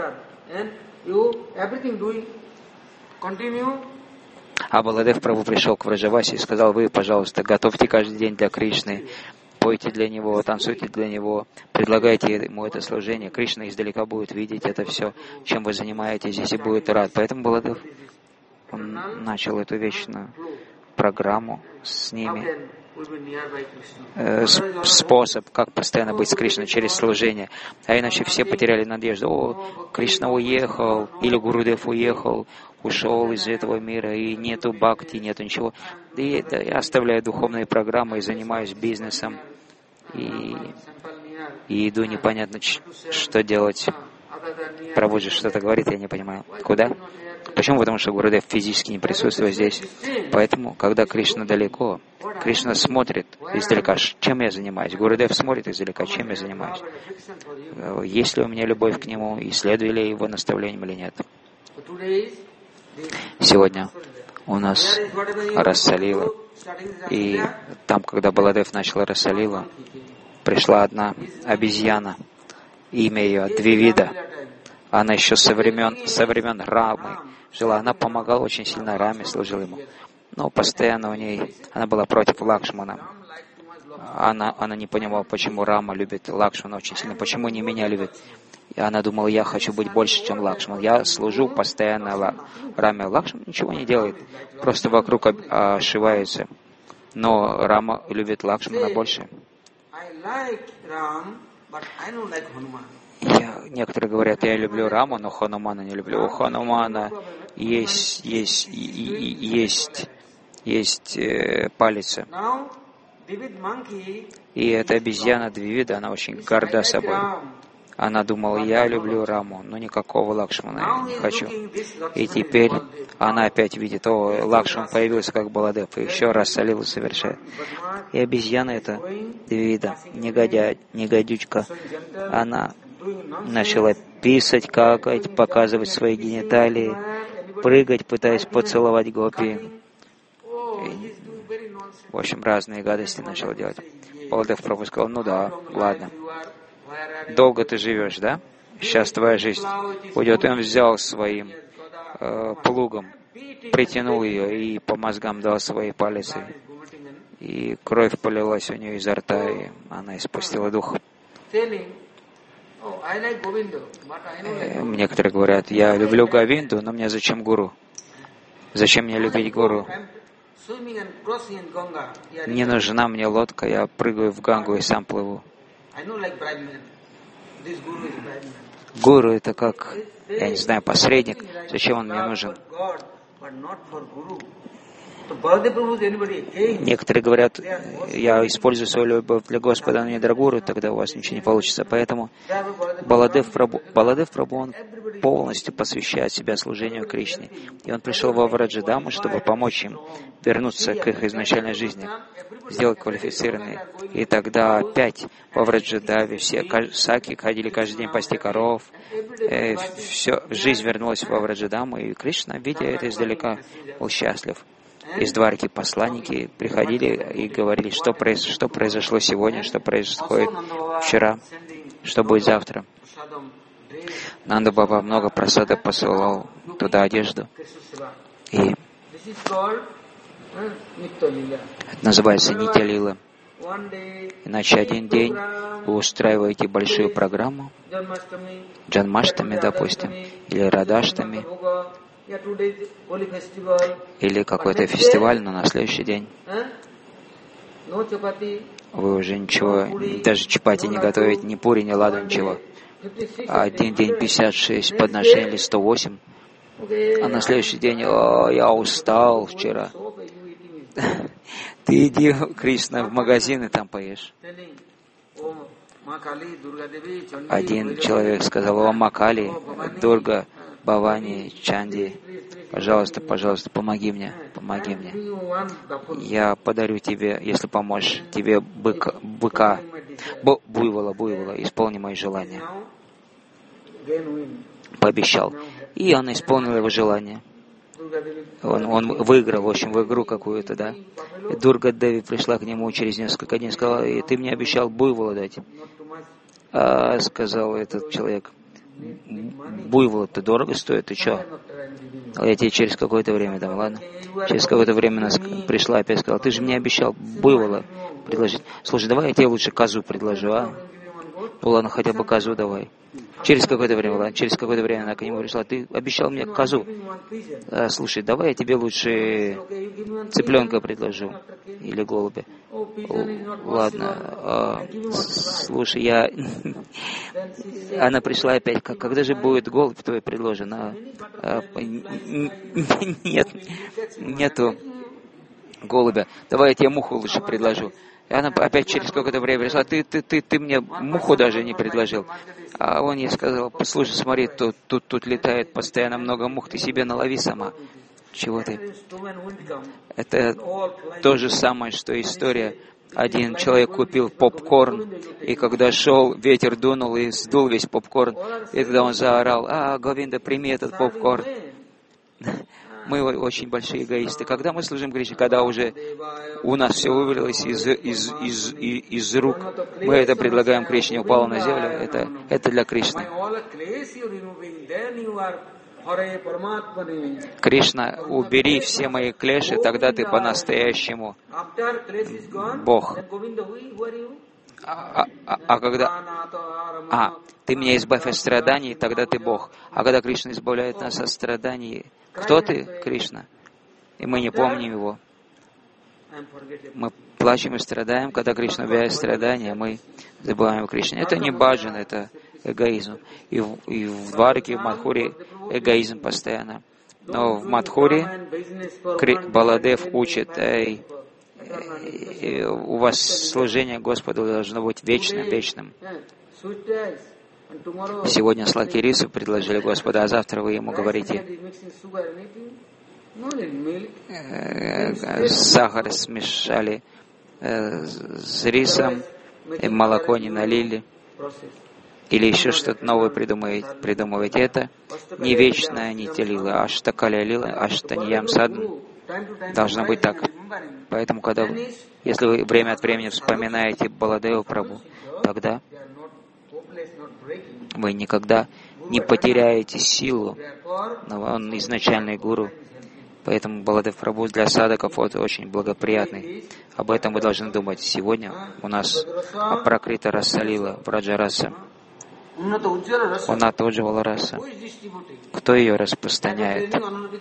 а Баладев Прабху пришел к Враджавасе и сказал: вы, пожалуйста, готовьте каждый день для Кришны, пойте для Него, танцуйте для Него, предлагайте Ему это служение. Кришна издалека будет видеть это все, чем вы занимаетесь здесь, и будет рад. Поэтому Баладев, он начал эту вечную программу с ними, э, способ, как постоянно быть с Кришной через служение. А иначе все потеряли надежду. О, Кришна уехал, или Гурудев уехал, ушел из этого мира, и нету бхакти, нету ничего. И это, я оставляю духовные программы и занимаюсь бизнесом, и, и иду непонятно, что делать. Прабхуджи что-то говорит, я не понимаю. Куда? Почему? Потому что Гурудев физически не присутствует здесь. Поэтому, когда Кришна далеко, Кришна смотрит издалека, чем я занимаюсь. Гурудев смотрит издалека, чем я занимаюсь. Есть ли у меня любовь к Нему, и следую ли Его наставлениям или нет. Сегодня у нас Расалила, и там, когда Баладев начал Расалилу, пришла одна обезьяна, имя ее Двивида. Она еще со времен, со времен Рамы жила, она помогала очень сильно Раме, служила ему. Но постоянно у ней, она была против Лакшмана. Она, она не понимала, почему Рама любит Лакшмана очень сильно, почему не меня любит. И она думала: я хочу быть больше, чем Лакшман. Я служу постоянно Раме. Лакшман ничего не делает, просто вокруг ошивается. Но Рама любит Лакшмана больше. Я, некоторые говорят: я люблю Раму, но Ханумана не люблю. У Ханумана есть, есть, есть, есть э, палица. И эта обезьяна Двивида, она очень горда собой. Она думала: я люблю Раму, но никакого Лакшмана я не хочу. И теперь она опять видит: о, Лакшман появился как Баладев, и еще раз Салилу совершает. И обезьяна эта Двивида, негодя, негодючка, она начала писать, какать, показывать свои гениталии, прыгать, пытаясь поцеловать гопи. И, в общем, разные гадости начала делать. Баладев Прабху сказал: ну да, ладно. Долго ты живешь, да? Сейчас твоя жизнь уйдет. И он взял своим э, плугом, притянул ее и по мозгам дал своей палицей. И кровь полилась у нее изо рта, и она испустила дух. Некоторые говорят: я люблю Говинду, но мне зачем гуру? Зачем мне любить гуру? Не нужна мне лодка, я прыгаю в Гангу и сам плыву. Гуру — это как, я не знаю, посредник. Зачем он мне нужен? Некоторые говорят: я использую свою любовь для Господа, но не для гуру, тогда у вас ничего не получится. Поэтому Баладев Прабху, Баладев Прабху, он полностью посвящает себя служению Кришне. И он пришел во Враджадаму, чтобы помочь им вернуться к их изначальной жизни, сделать квалифицированные. И тогда опять во Враджадаве все саки ходили каждый день пасти коров. Э, все, жизнь вернулась во Враджадаму, и Кришна, видя это издалека, был счастлив. Из Дварки посланники приходили и говорили, что, произ... что произошло сегодня, что происходит вчера, что будет завтра. Нанда Баба много прасада посылал туда одежду. И это называется Нитья Лила. Иначе один день вы устраиваете большую программу, Джанмаштами, допустим, или Радаштами, или какой-то фестиваль, но на следующий день вы уже ничего, даже чапати не готовите, ни пури, ни ладу, ничего. А один день пятьдесят шесть подношений или сто восемь, а на следующий день: о, я устал вчера. Ты иди, Кришна, в магазин и там поешь. Один человек сказал: о Макали, Дурга, Бавани, Чанди, пожалуйста, пожалуйста, помоги мне, помоги мне. Я подарю тебе, если поможешь, тебе быка, быка бу, буйвола, буйвола, исполни мои желания. Пообещал. И он исполнил его желание. Он, он выиграл, в общем, в игру какую-то, да. И Дурга Деви пришла к нему через несколько дней и сказала: и ты мне обещал буйвола дать. А сказал этот человек: буйвол-то дорого стоит, ты что? Я тебе через какое-то время дам, ладно? Через какое-то время она пришла опять сказала: ты же мне обещал буйвола предложить. Слушай, давай я тебе лучше козу предложу, а? Ну ладно, хотя бы козу давай. Через какое-то время, ладно, через какое-то время она к нему пришла: ты обещал мне козу. А, слушай, давай я тебе лучше цыпленка предложу. Или голубя. О, ладно, а, слушай, я... Она пришла опять: когда же будет голубь твой предложен? А, а, нет, нету голубя. Давай я тебе муху лучше предложу. И она опять через какое-то время пришла: ты, ты, ты, ты мне муху даже не предложил. А он ей сказал: послушай, смотри, тут, тут, тут летает постоянно много мух, ты себе налови сама. Чего ты? Это то же самое, что история. Один человек купил попкорн, и когда шел, ветер дунул и сдул весь попкорн. И тогда он заорал: а, Говинда, прими этот попкорн. Мы очень большие эгоисты. Когда мы служим Кришне, когда уже у нас все вывалилось из, из, из, из, из рук, мы это предлагаем Кришне, упало на землю, это, это для Кришны. Кришна, убери все мои клеши, тогда ты по-настоящему Бог. А, а, а когда... А, ты меня избавь от страданий, тогда ты Бог. А когда Кришна избавляет нас от страданий, кто ты, Кришна? И мы не помним Его. Мы плачем и страдаем, когда Кришна убивает страдания, мы забываем о Кришне. Это не баджан, это эгоизм. И в, и в Двараке, и в Мадхуре эгоизм постоянно. Но в Мадхуре Баладев учит: эй, эй, у вас служение Господу должно быть вечным, вечным. Сегодня сладкие рисы предложили Господу, а завтра вы Ему говорите: сахар смешали с рисом, и молоко не налили, или еще что-то новое придумываете. придумываете. Это не вечная нитя лила, аштакаля лила, аштаньям садан. Должно быть так. Поэтому, когда вы, если вы время от времени вспоминаете Баладева Прабху, тогда вы никогда не потеряете силу. Он изначальный гуру. Поэтому Баладев Прабху для садаков вот очень благоприятный. Об этом вы должны думать. Сегодня у нас Апракрита Раса Лила, Враджа Раса. Уната Уджвала Раса. Кто ее распространяет?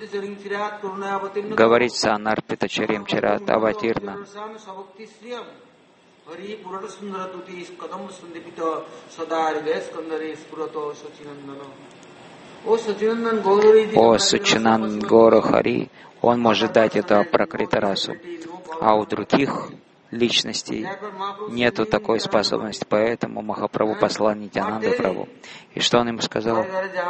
Говорится о Нарпита Чарим Чарат Аватирна. О Сачинан Гора Хари, он может дать эту Апракрита Расу, а у других личностей нету такой способности, поэтому Махапрабху послал Нитьянанду Прабху. И что он ему сказал?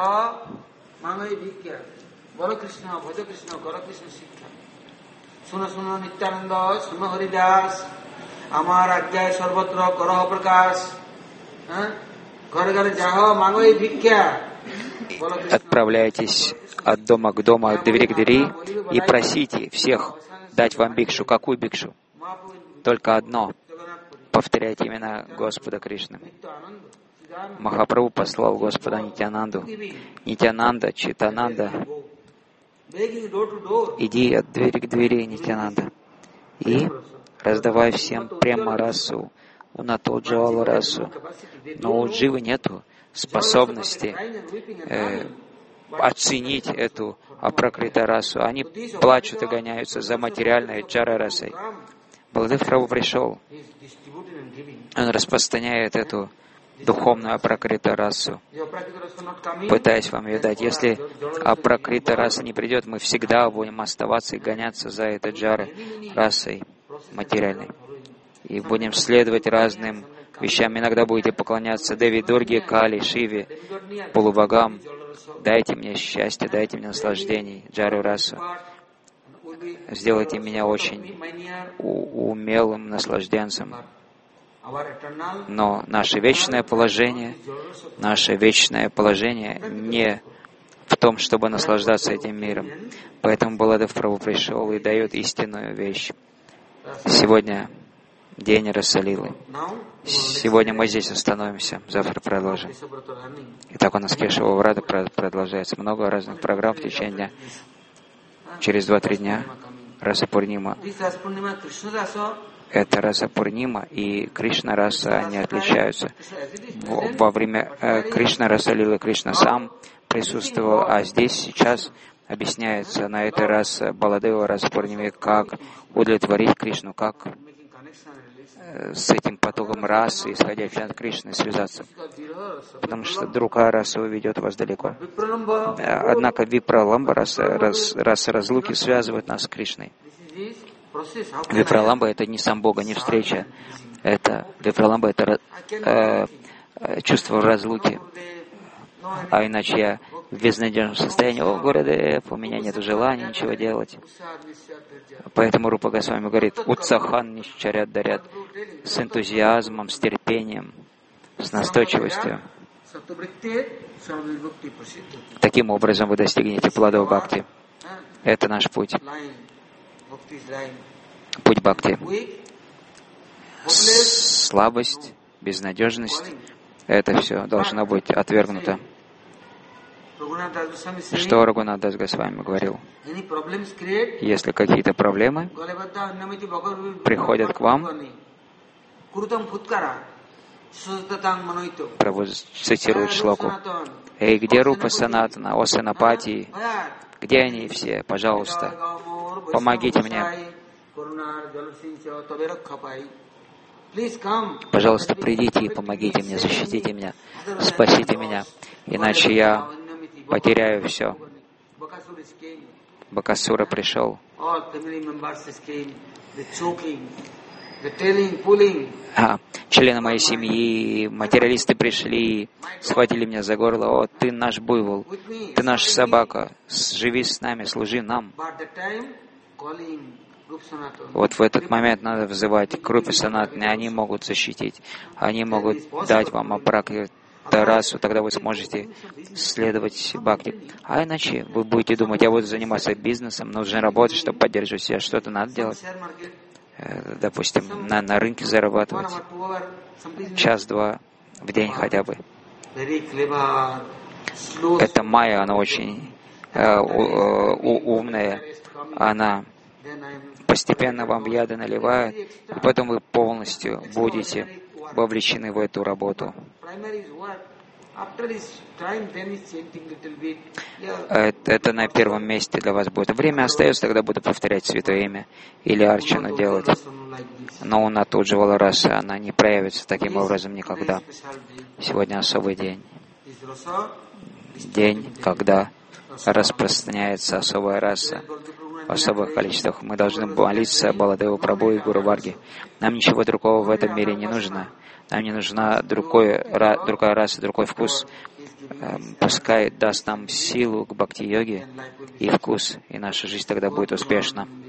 Отправляйтесь от дома к дому, от двери к двери и просите всех дать вам бикшу. Какую бикшу? Только одно. Повторяйте имена Господа Кришны. Махапрабху послал Господа Нитьянанду. Нитьянанда, Читананда, иди от двери к двери, Нитьянанда, и раздавай всем према расу, унато джавала расу. Но у Дживы нету способности э, оценить эту Апракрита расу. Они плачут и гоняются за материальной джара расой. Баладев Прабху пришел, он распространяет эту духовную Апракрита расу, пытаясь вам ее дать. Если Апракрита раса не придет, мы всегда будем оставаться и гоняться за этой джарой расой. материальной. И будем следовать разным вещам. Иногда будете поклоняться Деви, Дурге, Кали, Шиве, полубогам. Дайте мне счастье, дайте мне наслаждений, Джару Расу. Сделайте меня очень умелым наслажденцем. Но наше вечное положение, наше вечное положение не в том, чтобы наслаждаться этим миром. Поэтому Баладев Прабху пришел и дает истинную вещь. Сегодня день Расалилы. Сегодня мы здесь остановимся, завтра продолжим. Итак, у нас Кешава Врата продолжается. Много разных программ в течение дня. Через два-три дня Раса Пурнима. Это Раса Пурнима и Кришна Раса, они отличаются. Во время э, Кришна Расалилы Кришна сам присутствовал, а здесь сейчас объясняется на этой расе Баладева Раса Пурниме, как удовлетворить Кришну, как э, с этим потоком расы, исходящей от Кришны, связаться. Потому что другая раса уведет вас далеко. Однако Випраламба, раса, рас, раса разлуки, связывает нас с Кришной. Випраламба — это не сам Бога, не встреча. Это Випраламба — это э, чувство разлуки. А иначе я в безнадежном состоянии: «О, Гурудев, у меня нет желания ничего делать». Поэтому Рупа Госвами говорит: «Утсахан нишчарят дарят», с энтузиазмом, с терпением, с настойчивостью. Таким образом вы достигнете плодов бхакти. Это наш путь. Путь бхакти. Слабость, безнадежность — это все должно быть отвергнуто. Что Рагунат Дас Госвами говорил? Если какие-то проблемы приходят к вам, Прабху цитирует шлоку: «Эй, где Рупа Санатана, о Санапати? Где они все? Пожалуйста, помогите мне. Пожалуйста, придите и помогите мне, защитите меня, спасите меня, иначе я потеряю все». Бакасура пришел. А, члены моей семьи, материалисты пришли, схватили меня за горло: «О, ты наш буйвол, ты наша собака, живи с нами, служи нам». Вот в этот момент надо взывать к Рупе Санатане, они могут защитить, они могут дать вам апракриту расу, тогда вы сможете следовать бхакти. А иначе вы будете думать: я буду заниматься бизнесом, нужно работать, чтобы поддерживать себя, что-то надо делать. Допустим, на, на рынке зарабатывать час-два в день хотя бы. Эта майя, она очень э, у, у, умная, она постепенно вам яды наливает, и потом вы полностью будете вовлечены в эту работу. Это, это на первом месте для вас будет. Время остается, тогда буду повторять Святое Имя или арчану делать. Но у Натуджавала расы она не проявится таким образом никогда. Сегодня особый день. День, когда распространяется особая раса в особых количествах. Мы должны молиться Баладеву Прабху и Гуру Варге. Нам ничего другого в этом мире не нужно. Нам не нужна другой, другая раса, другой вкус. Пускай даст нам силу к бхакти-йоге и вкус, и наша жизнь тогда будет успешна.